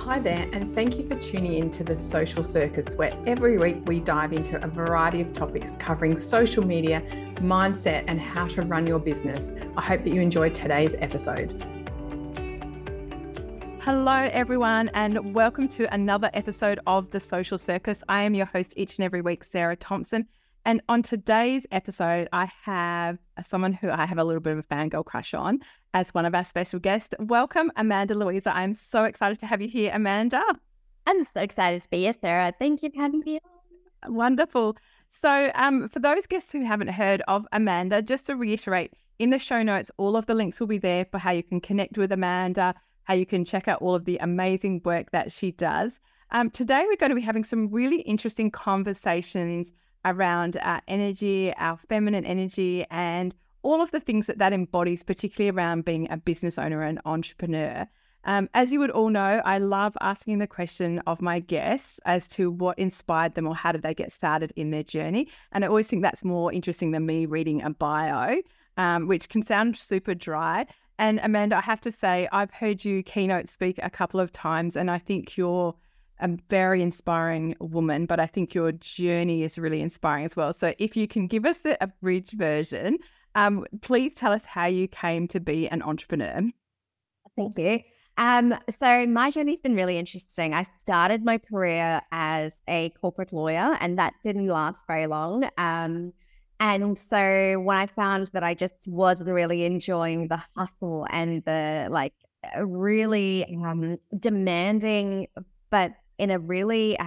Hi there, and thank you for tuning in to The Social Circus, where every week we dive into a variety of topics covering social media, mindset, and how to run your business. I hope that you enjoyed today's episode. Hello, everyone, and welcome to another episode of The Social Circus. I am your host each and every week, Sarah Thompson. And on today's episode, I have someone who I have a little bit of a fangirl crush on as one of our special guests. Welcome, Amanda Louisa. I'm so excited to have you here, Amanda. I'm so excited to be here, Sarah. Thank you for having me on. Wonderful. So for those guests who haven't heard of Amanda, just to reiterate, in the show notes, all of the links will be there for how you can connect with Amanda, how you can check out all of the amazing work that she does. Today, we're going to be having some really interesting conversations around our energy, our feminine energy, and all of the things that embodies, particularly around being a business owner and entrepreneur. As you would all know, I love asking the question of my guests as to what inspired them or how did they get started in their journey. And I always think that's more interesting than me reading a bio, which can sound super dry. And Amanda, I have to say, I've heard you keynote speak a couple of times, and I think you're a very inspiring woman, but I think your journey is really inspiring as well. So if you can give us the abridged version, please tell us how you came to be an entrepreneur. Thank you. So my journey's been really interesting. I started my career as a corporate lawyer, and that didn't last very long. And so when I found that I just wasn't really enjoying the hustle and the really demanding, but in a really,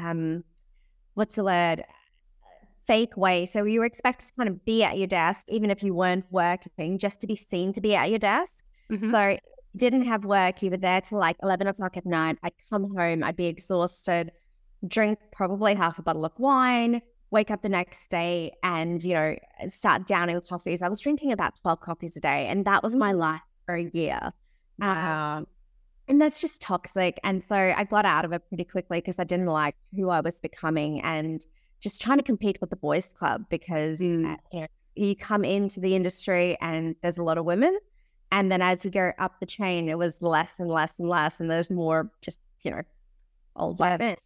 fake way. So you were expected to kind of be at your desk, even if you weren't working, just to be seen to be at your desk. Mm-hmm. So if you didn't have work, you were there till like 11 o'clock at night. I'd come home, I'd be exhausted, drink probably half a bottle of wine, wake up the next day and, start downing coffees. I was drinking about 12 coffees a day, and that was my life for a year. Wow. And that's just toxic. And so I got out of it pretty quickly because I didn't like who I was becoming and just trying to compete with the boys club because you come into the industry and there's a lot of women. And then as you go up the chain, it was less and less and less. And there's more just, old white men.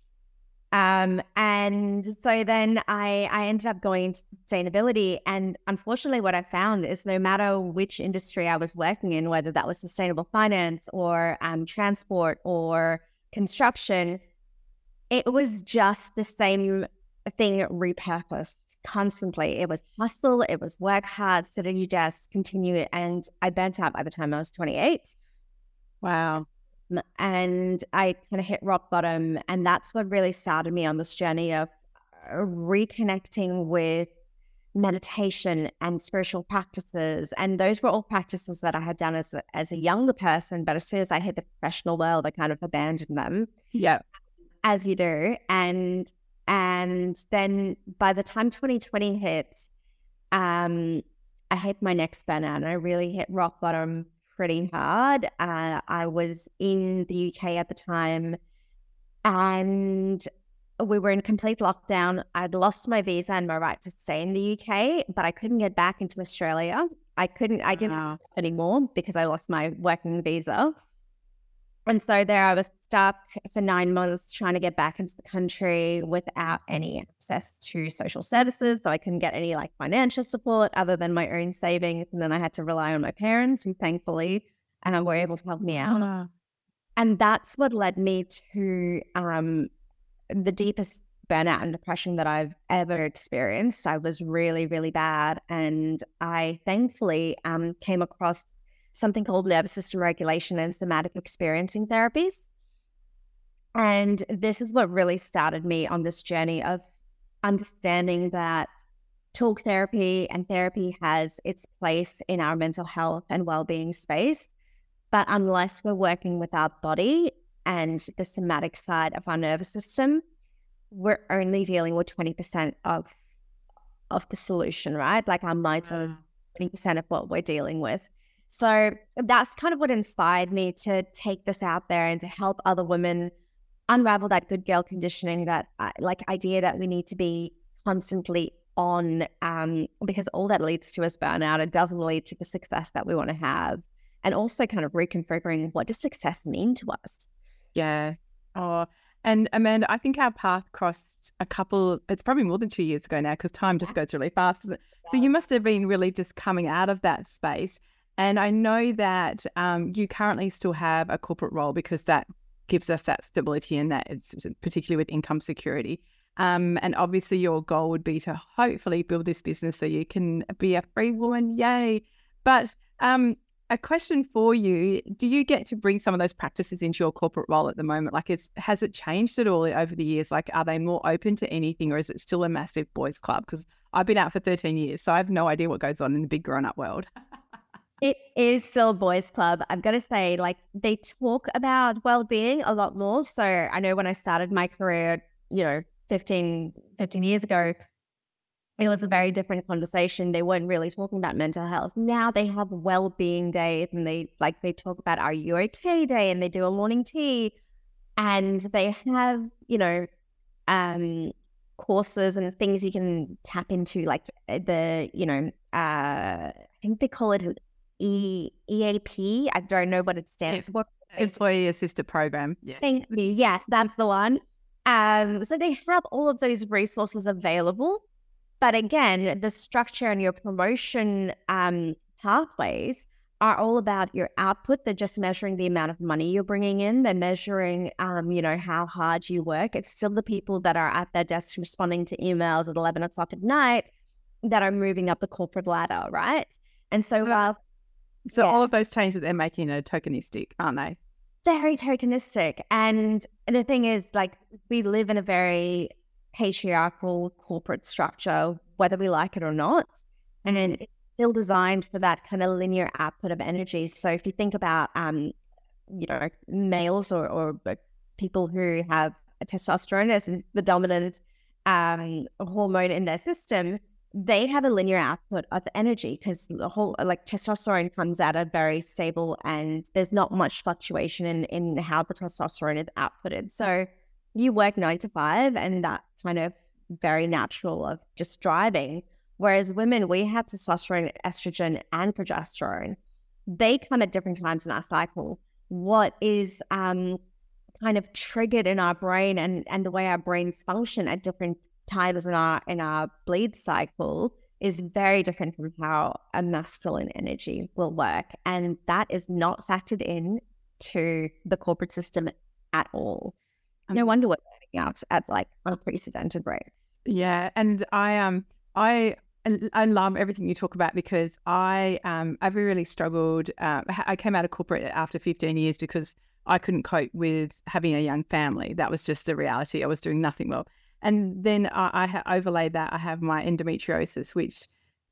And so then I ended up going into sustainability. And unfortunately, what I found is no matter which industry I was working in, whether that was sustainable finance or transport or construction, it was just the same thing repurposed constantly. It was hustle, it was work hard, sit at your desk, continue it. And I burnt out by the time I was 28. Wow. And I kind of hit rock bottom. And that's what really started me on this journey of reconnecting with meditation and spiritual practices. And those were all practices that I had done as a younger person. But as soon as I hit the professional world, I kind of abandoned them. Yeah. As you do. And then by the time 2020 hit, I hit my next burnout and I really hit rock bottom pretty hard. I was in the UK at the time and we were in complete lockdown. I'd lost my visa and my right to stay in the UK, but I couldn't get back into Australia. I didn't anymore because I lost my working visa. And so there I was stuck for 9 months trying to get back into the country without any access to social services. So I couldn't get any financial support other than my own savings. And then I had to rely on my parents who thankfully were able to help me out. Wow. And that's what led me to the deepest burnout and depression that I've ever experienced. I was really, really bad. And I thankfully came across something called nervous system regulation and somatic experiencing therapies. And this is what really started me on this journey of understanding that talk therapy and therapy has its place in our mental health and well-being space. But unless we're working with our body and the somatic side of our nervous system, we're only dealing with 20% of the solution, right? Like our mind's 20% of what we're dealing with. So that's kind of what inspired me to take this out there and to help other women unravel that good girl conditioning, that idea that we need to be constantly on, because all that leads to is burnout. It doesn't lead to the success that we want to have. And also kind of reconfiguring, what does success mean to us? Yeah. Oh, and Amanda, I think our path crossed it's probably more than 2 years ago now, because time just goes really fast, isn't it? So you must have been really just coming out of that space. And I know that you currently still have a corporate role, because that gives us that stability, and that it's particularly with income security. And obviously your goal would be to hopefully build this business so you can be a free woman. Yay. But a question for you, do you get to bring some of those practices into your corporate role at the moment? Like, has it changed at all over the years? Like, are they more open to anything, or is it still a massive boys club? Because I've been out for 13 years, so I have no idea what goes on in the big grown-up world. It is still a boys club. I've got to say, like, they talk about well-being a lot more. So I know when I started my career, 15 years ago, it was a very different conversation. They weren't really talking about mental health. Now they have well-being days, and they talk about Are You Okay Day, and they do a morning tea, and they have, courses and things you can tap into, like I think they call it EAP. I don't know what it stands for. Employee Assisted Program. Yes. Thank you. Yes, that's the one. So they have all of those resources available. But again, the structure and your promotion pathways are all about your output. They're just measuring the amount of money you're bringing in. They're measuring, how hard you work. It's still the people that are at their desk responding to emails at 11 o'clock at night that are moving up the corporate ladder, right? And so all of those changes they're making are tokenistic, aren't they? Very tokenistic. And the thing is, like, we live in a very patriarchal corporate structure, whether we like it or not. And it's still designed for that kind of linear output of energy. So if you think about, males or people who have testosterone as the dominant hormone in their system, they have a linear output of energy, because the whole, testosterone comes at a very stable, and there's not much fluctuation in how the testosterone is outputted. So you work 9 to 5, and that's kind of very natural of just driving. Whereas women, we have testosterone, estrogen, and progesterone. They come at different times in our cycle. What is kind of triggered in our brain and the way our brains function at different times in our bleed cycle is very different from how a masculine energy will work. And that is not factored in to the corporate system at all. No wonder we're burning out at unprecedented rates. Yeah, and I love everything you talk about, because I've really struggled. I came out of corporate after 15 years because I couldn't cope with having a young family. That was just the reality. I was doing nothing well. And then I overlaid that. I have my endometriosis, which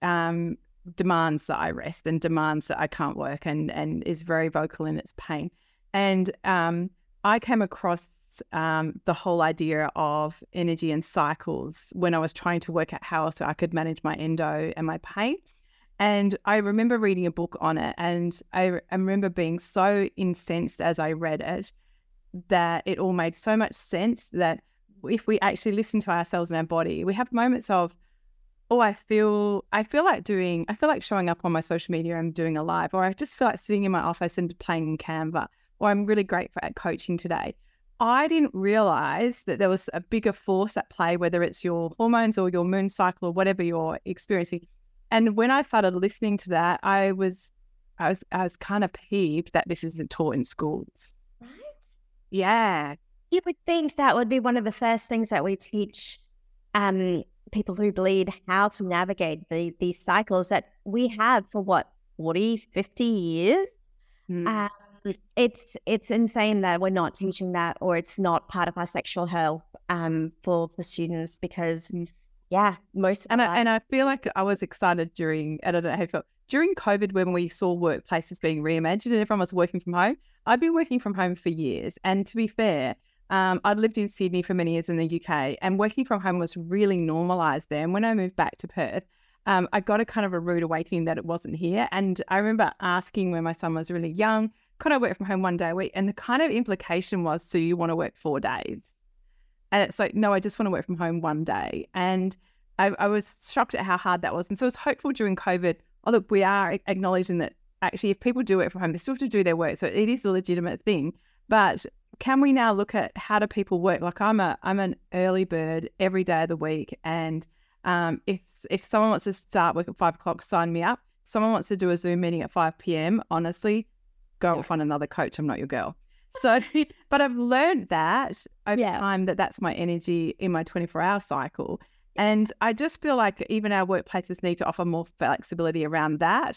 demands that I rest and demands that I can't work, and is very vocal in its pain. And I came across the whole idea of energy and cycles when I was trying to work out how else I could manage my endo and my pain. And I remember reading a book on it, and I remember being so incensed as I read it that it all made so much sense, that if we actually listen to ourselves and our body, we have moments of, I feel like showing up on my social media and doing a live, or I just feel like sitting in my office and playing in Canva, or I'm really grateful at coaching today. I didn't realize that there was a bigger force at play, whether it's your hormones or your moon cycle or whatever you're experiencing. And when I started listening to that, I was kind of peeved that this isn't taught in schools. Right? Yeah. You would think that would be one of the first things that we teach people who bleed, how to navigate these cycles that we have for 40, 50 years. Mm. It's insane that we're not teaching that, or it's not part of our sexual health for students, because most of and I feel like I was excited during, I don't know how you felt, during COVID, when we saw workplaces being reimagined and everyone was working from home. I've been working from home for years, and to be fair, I'd lived in Sydney for many years in the UK, and working from home was really normalised there. And when I moved back to Perth, I got a kind of a rude awakening that it wasn't here. And I remember asking when my son was really young, could I work from home 1 day a week? And the kind of implication was, so you want to work 4 days? And it's like, no, I just want to work from home 1 day. And I was shocked at how hard that was. And so I was hopeful during COVID, look, we are acknowledging that actually if people do work from home, they still have to do their work. So it is a legitimate thing. But can we now look at how do people work? Like I'm an early bird every day of the week, and if someone wants to start work at 5 o'clock, sign me up. Someone wants to do a Zoom meeting at 5 p.m. Honestly, go and find another coach. I'm not your girl. So, but I've learned that over time that's my energy in my 24-hour cycle. And I just feel like even our workplaces need to offer more flexibility around that.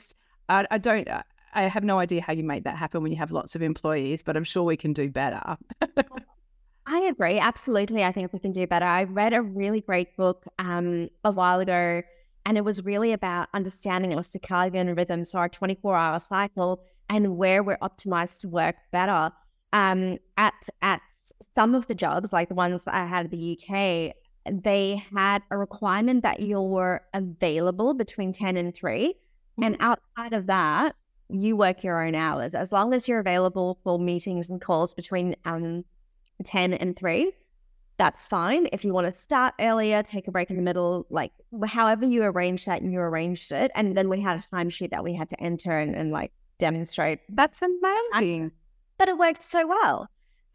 I have no idea how you make that happen when you have lots of employees, but I'm sure we can do better. I agree. Absolutely. I think we can do better. I read a really great book a while ago, and it was really about understanding our circadian rhythm, so our 24-hour cycle, and where we're optimized to work better. At some of the jobs, like the ones I had in the UK, they had a requirement that you were available between 10 and 3. And outside of that, you work your own hours. As long as you're available for meetings and calls between 10 and 3, that's fine. If you want to start earlier, take a break in the middle, like however you arrange that, you arranged it. And then we had a timesheet that we had to enter and like demonstrate. That's amazing. But it worked so well.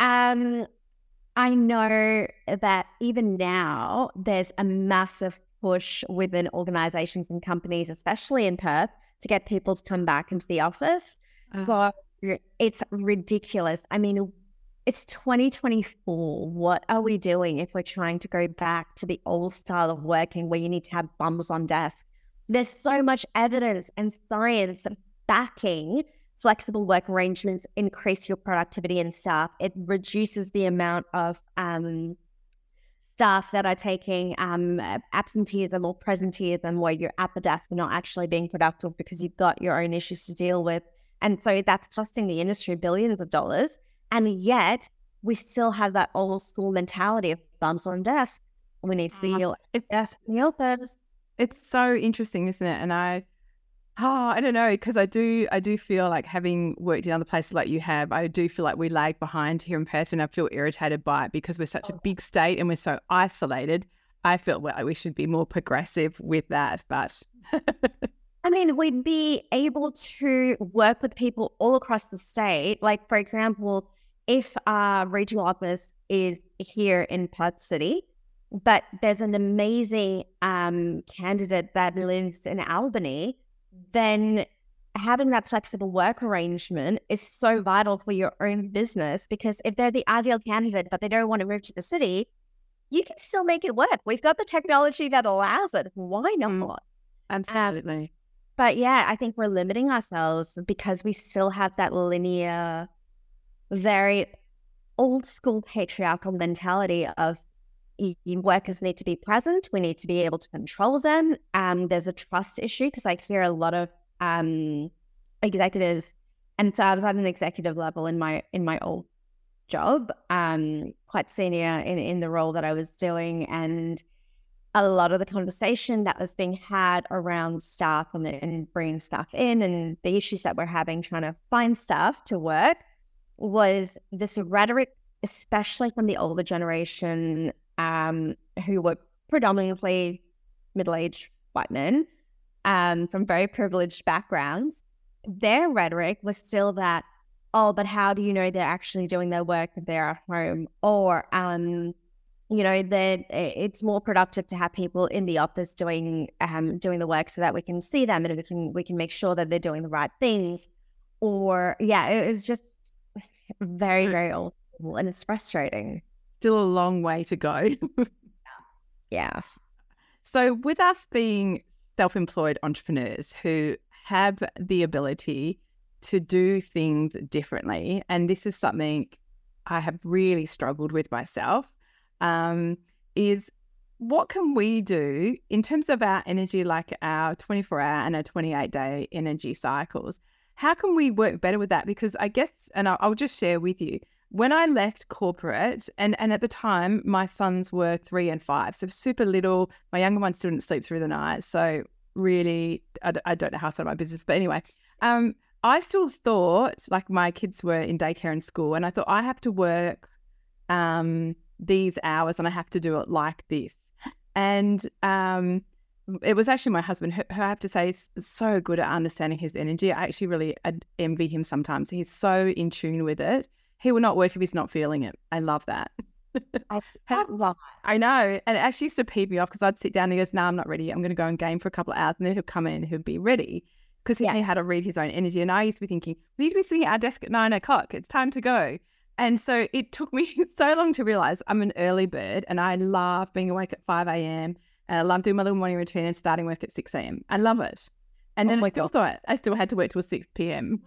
I know that even now there's a massive push within organizations and companies, especially in Perth, to get people to come back into the office. So it's ridiculous. I mean, it's 2024. What are we doing if we're trying to go back to the old style of working where you need to have bums on desk? There's so much evidence and science backing flexible work arrangements increase your productivity and staff. It reduces the amount of staff that are taking absenteeism or presenteeism, where you're at the desk and not actually being productive because you've got your own issues to deal with. And so that's costing the industry billions of dollars. And yet we still have that old school mentality of bums on desks. We need to see your desk in the office. It's so interesting, isn't it? And I don't know, because I do feel like, having worked in other places like you have, I do feel like we lag behind here in Perth, and I feel irritated by it because we're such a big state and we're so isolated. I feel like we should be more progressive with that, but I mean, we'd be able to work with people all across the state. Like, for example, if our regional office is here in Perth City, but there's an amazing candidate that lives in Albany, then having that flexible work arrangement is so vital for your own business, because if they're the ideal candidate but they don't want to move to the city, you can still make it work. We've got the technology that allows it. Why not? Absolutely. But yeah, I think we're limiting ourselves because we still have that linear, very old school patriarchal mentality of workers need to be present. We need to be able to control them. There's a trust issue, because I hear a lot of executives, and so I was at an executive level in my old job, quite senior in the role that I was doing, and a lot of the conversation that was being had around staff and bringing staff in, and the issues that we're having trying to find staff to work, was this rhetoric, especially from the older generation, who were predominantly middle-aged white men from very privileged backgrounds. Their rhetoric was still that, oh, but how do you know they're actually doing their work if they're at home? Or, that it's more productive to have people in the office doing the work so that we can see them and we can make sure that they're doing the right things. Or, it was just very, very old school, and it's frustrating. Still a long way to go. Yes. So with us being self-employed entrepreneurs who have the ability to do things differently, and this is something I have really struggled with myself, is what can we do in terms of our energy, like our 24-hour and our 28-day energy cycles? How can we work better with that? Because I guess, and I'll just share with you, when I left corporate, and at the time, my sons were 3 and 5, so super little. My younger one still didn't sleep through the night. So really, I don't know how I started my business. But anyway, I still thought, like, my kids were in daycare and school, and I thought I have to work these hours and I have to do it like this. And it was actually my husband who I have to say is so good at understanding his energy. I actually really envy him sometimes. He's so in tune with it. he will not work if he's not feeling it. I love that. I love I know. And it actually used to peeve me off because I'd sit down and he goes, no, I'm not ready. I'm going to go and game for a couple of hours. And then he'll come in and he'll be ready because he knew how to read his own energy. And I used to be thinking, we need to be sitting at our desk at 9 o'clock. It's time to go. And so it took me so long to realize I'm an early bird and I love being awake at 5 a.m. and I love doing my little morning routine and starting work at 6 a.m. I love it. And then I still had to work till 6 p.m.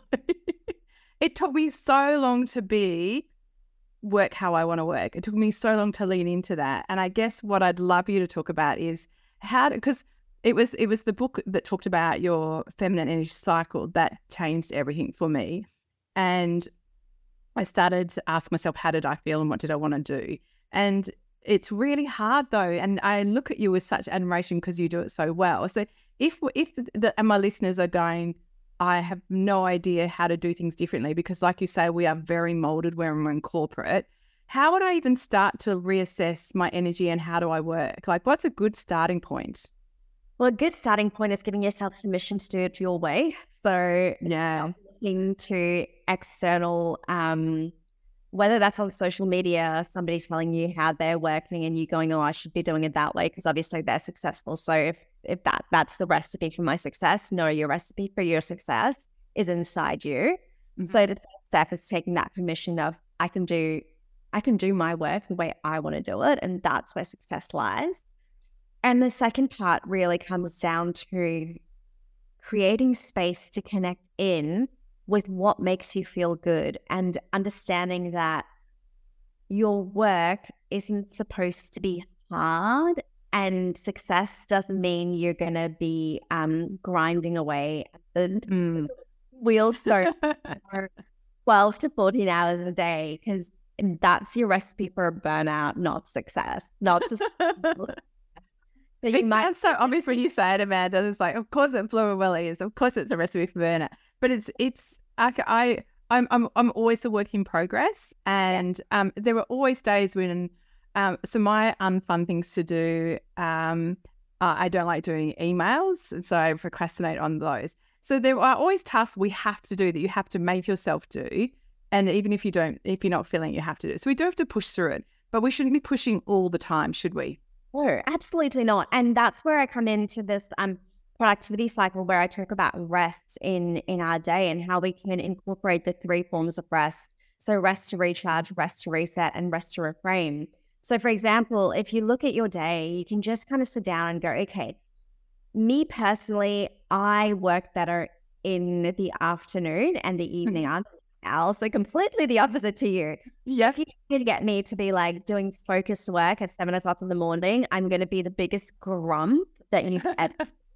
It took me so long to work how I want to work. It took me so long to lean into that. And I guess what I'd love you to talk about is because it was the book that talked about your feminine energy cycle that changed everything for me. And I started to ask myself, how did I feel and what did I want to do? And it's really hard though. And I look at you with such admiration because you do it so well. So if my listeners are going, I have no idea how to do things differently because like you say, we are very molded when we're in corporate. How would I even start to reassess my energy and how do I work? Like what's a good starting point? Well, a good starting point is giving yourself permission to do it your way. So looking to external, whether that's on social media, somebody telling you how they're working and you going, oh, I should be doing it that way because obviously they're successful. So if that's the recipe for my success, no, your recipe for your success is inside you. Mm-hmm. So the first step is taking that permission of I can do my work the way I want to do it, and that's where success lies. And the second part really comes down to creating space to connect in with what makes you feel good and understanding that your work isn't supposed to be hard and success doesn't mean you're going to be grinding away at the wheelstone for 12 to 14 hours a day because that's your recipe for a burnout, not success, not just... So it sounds so obvious when you say it, Amanda. It's like, of course it blew away is. Of course it's a recipe for burnout. But I'm always a work in progress, and there were always days when so my unfun things to do. I don't like doing emails, and so I procrastinate on those. So there are always tasks we have to do that you have to make yourself do, and even if you're not feeling it, you have to do it. So we do have to push through it, but we shouldn't be pushing all the time, should we? No, absolutely not. And that's where I come into this productivity cycle where I talk about rest in our day and how we can incorporate the 3 forms of rest. So rest to recharge, rest to reset, and rest to reframe. So for example, if you look at your day, you can just kind of sit down and go, okay, me personally, I work better in the afternoon and the evening. I'm also completely the opposite to you. Yeah. If you can get me to be like doing focused work at 7 o'clock in the morning, I'm going to be the biggest grump that you've had.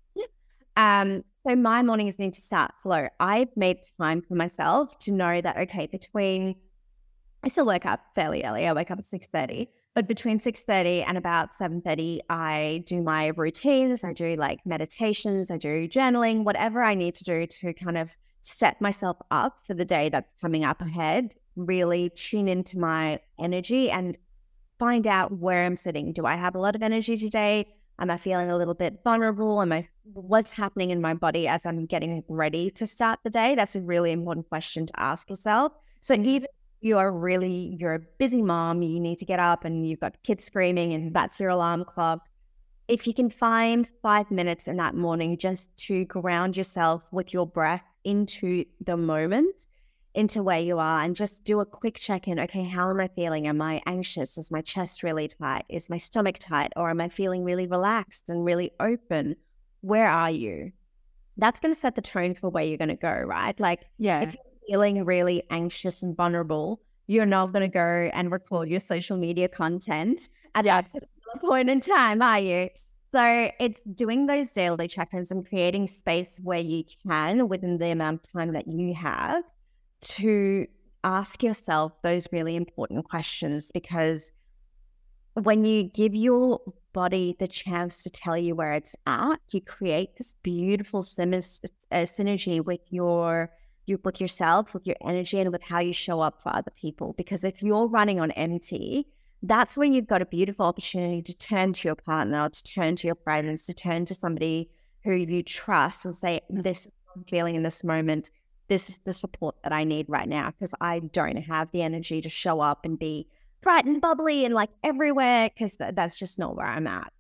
So my mornings need to start slow. I've made time for myself to know that, okay, I still wake up fairly early. I wake up at 6:30, but between 6:30 and about 7:30, I do my routines. I do like meditations, I do journaling, whatever I need to do to kind of set myself up for the day that's coming up ahead, really tune into my energy and find out where I'm sitting. Do I have a lot of energy today? Am I feeling a little bit vulnerable? What's happening in my body as I'm getting ready to start the day? That's a really important question to ask yourself. So even if you're a busy mom, you need to get up and you've got kids screaming and that's your alarm clock. If you can find 5 minutes in that morning just to ground yourself with your breath into the moment, into where you are, and just do a quick check-in. Okay, how am I feeling? Am I anxious? Is my chest really tight? Is my stomach tight? Or am I feeling really relaxed and really open? Where are you? That's going to set the tone for where you're going to go, right? Like, if you're feeling really anxious and vulnerable, you're not going to go and record your social media content at that particular point in time, are you? So it's doing those daily check-ins and creating space where you can, within the amount of time that you have, to ask yourself those really important questions. Because when you give your body the chance to tell you where it's at, you create this beautiful synergy with yourself, with your energy, and with how you show up for other people. Because if you're running on empty, that's when you've got a beautiful opportunity to turn to your partner, to turn to your friends, to turn to somebody who you trust and say, this is what I'm feeling in this moment. this is the support that I need right now because I don't have the energy to show up and be bright and bubbly and like everywhere because that's just not where I'm at.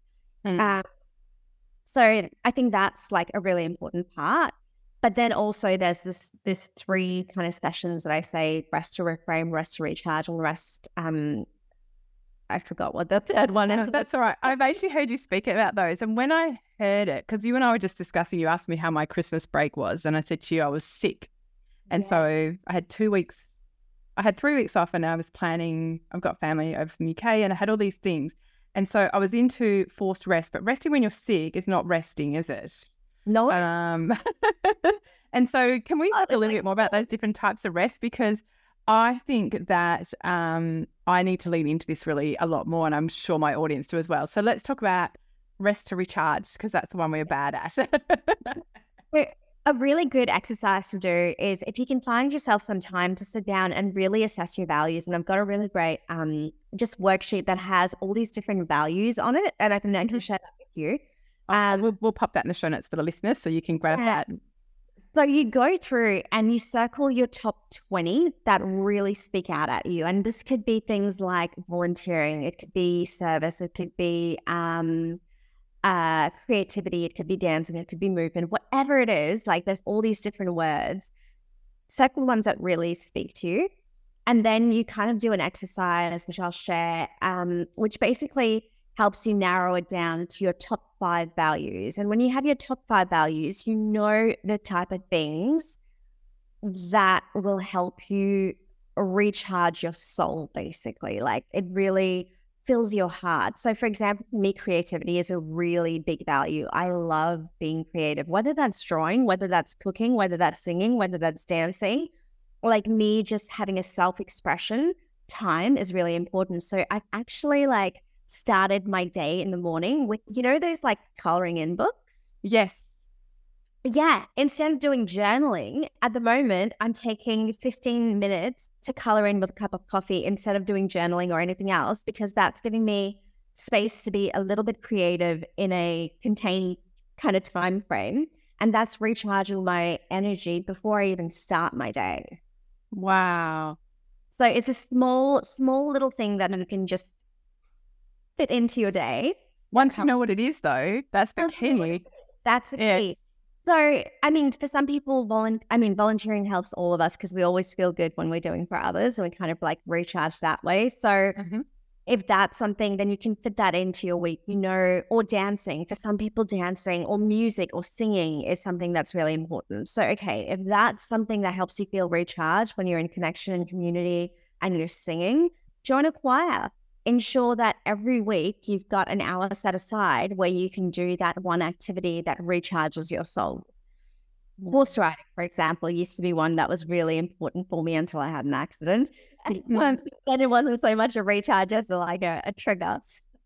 So I think that's like a really important part. But then also there's this 3 kind of sessions that I say: rest to reframe, rest to recharge, and rest. I forgot what the third one is. No, that's all right. I've actually heard you speak about those. And when I heard it, because you and I were just discussing, you asked me how my Christmas break was. And I said to you, I was sick. And so I had 2 weeks, I had 3 weeks off, and I was planning, I've got family over from the UK, and I had all these things. And so I was into forced rest, but resting when you're sick is not resting, is it? No. And so can we talk a little bit more about those different types of rest? Because I think that I need to lean into this really a lot more, and I'm sure my audience do as well. So let's talk about rest to recharge, because that's the one we're bad at. So a really good exercise to do is if you can find yourself some time to sit down and really assess your values. And I've got a really great just worksheet that has all these different values on it, and I can share that with you. We'll pop that in the show notes for the listeners so you can grab that. So you go through and you circle your top 20 that really speak out at you. And this could be things like volunteering. It could be service. It could be creativity. It could be dancing. It could be movement. Whatever it is, like there's all these different words. Circle the ones that really speak to you. And then you kind of do an exercise, which I'll share, which basically helps you narrow it down to your top 5 values. And when you have your top 5 values, you know the type of things that will help you recharge your soul, basically. Like it really fills your heart. So for example, for me, creativity is a really big value. I love being creative, whether that's drawing, whether that's cooking, whether that's singing, whether that's dancing. Like me, just having a self-expression time is really important. So I've actually like started my day in the morning with, you know, those like coloring in books? Yes. Yeah. Instead of doing journaling, at the moment, I'm taking 15 minutes to color in with a cup of coffee instead of doing journaling or anything else, because that's giving me space to be a little bit creative in a contained kind of time frame. And that's recharging my energy before I even start my day. Wow. So it's a small little thing that you can just fit into your day. Once you know what it is, though, that's the key. That's the key. So, I mean, for some people, volunteering helps all of us because we always feel good when we're doing for others, and we kind of like recharge that way. So if that's something, then you can fit that into your week, you know, or dancing. For some people, dancing or music or singing is something that's really important. So, okay, if that's something that helps you feel recharged when you're in connection and community and you're singing, join a choir. Ensure that every week you've got an hour set aside where you can do that one activity that recharges your soul. Horse riding, for example, used to be one that was really important for me until I had an accident. And it wasn't so much a recharge as like a trigger.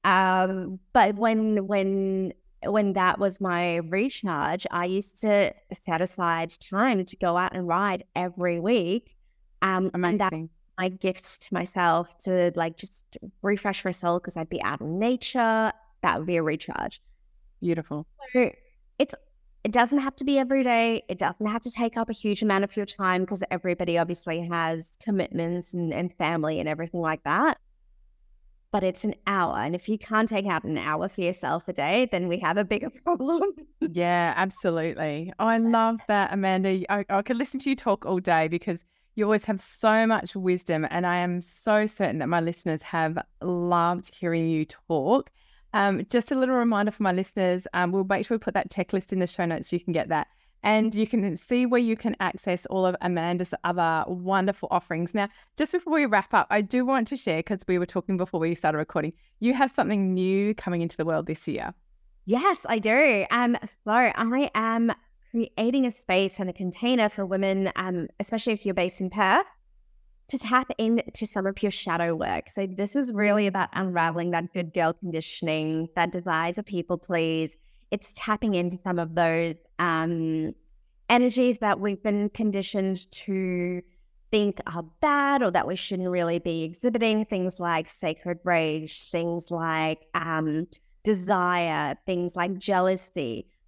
But when that was my recharge, I used to set aside time to go out and ride every week. Amazing. My gifts to myself to like just refresh my soul because I'd be out in nature. That would be a recharge. Beautiful. So it doesn't have to be every day. It doesn't have to take up a huge amount of your time because everybody obviously has commitments and family and everything like that. But it's an hour. And if you can't take out an hour for yourself a day, then we have a bigger problem. Yeah, absolutely. Oh, I love that, Amanda. I could listen to you talk all day because you always have so much wisdom, and I am so certain that my listeners have loved hearing you talk. Just a little reminder for my listeners, we'll make sure we put that checklist in the show notes so you can get that. And you can see where you can access all of Amanda's other wonderful offerings. Now, just before we wrap up, I do want to share, because we were talking before we started recording, you have something new coming into the world this year. Yes, I do. So I am creating a space and a container for women, especially if you're based in Perth, to tap into some of your shadow work. So this is really about unraveling that good girl conditioning, that desire to people please. It's tapping into some of those energies that we've been conditioned to think are bad or that we shouldn't really be exhibiting. Things like sacred rage, things like desire, things like jealousy.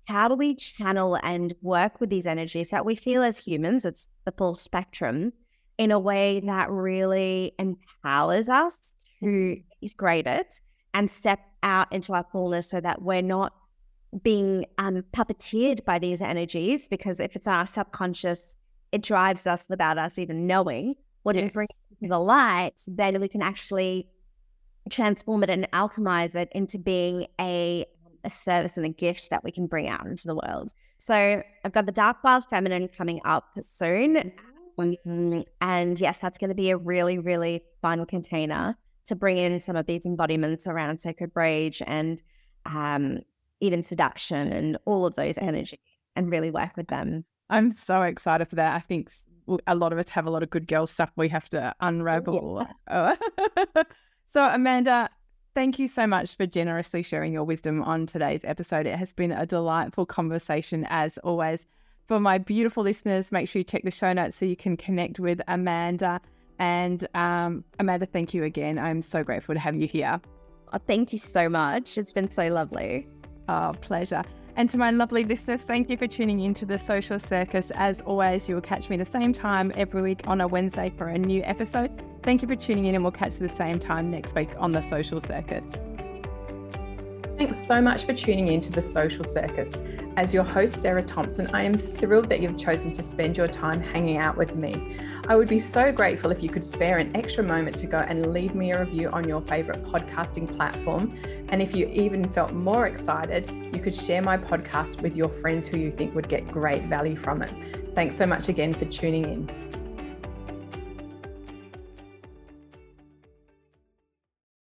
how do we channel and work with these energies that we feel as humans, it's the full spectrum, in a way that really empowers us to integrate it and step out into our fullness, so that we're not being puppeteered by these energies, because if it's our subconscious, it drives us without us even knowing. When we bring it to the light, then we can actually transform it and alchemize it into being a service and a gift that we can bring out into the world. So I've got the Dark Wild Feminine coming up soon. And yes, that's going to be a really, really fun container to bring in some of these embodiments around sacred rage and even seduction and all of those energies, and really work with them. I'm so excited for that. I think a lot of us have a lot of good girl stuff we have to unravel. Yeah. So Amanda, thank you so much for generously sharing your wisdom on today's episode. It has been a delightful conversation as always. For my beautiful listeners, make sure you check the show notes so you can connect with Amanda. And Amanda, thank you again. I'm so grateful to have you here. Oh, thank you so much. It's been so lovely. Oh, pleasure. And to my lovely listeners, thank you for tuning into The Social Circus. As always, you will catch me the same time every week on a Wednesday for a new episode. Thank you for tuning in, and we'll catch you the same time next week on The Social Circus. Thanks so much for tuning in to The Social Circus. As your host, Sarah Thompson, I am thrilled that you've chosen to spend your time hanging out with me. I would be so grateful if you could spare an extra moment to go and leave me a review on your favorite podcasting platform. And if you even felt more excited, you could share my podcast with your friends who you think would get great value from it. Thanks so much again for tuning in.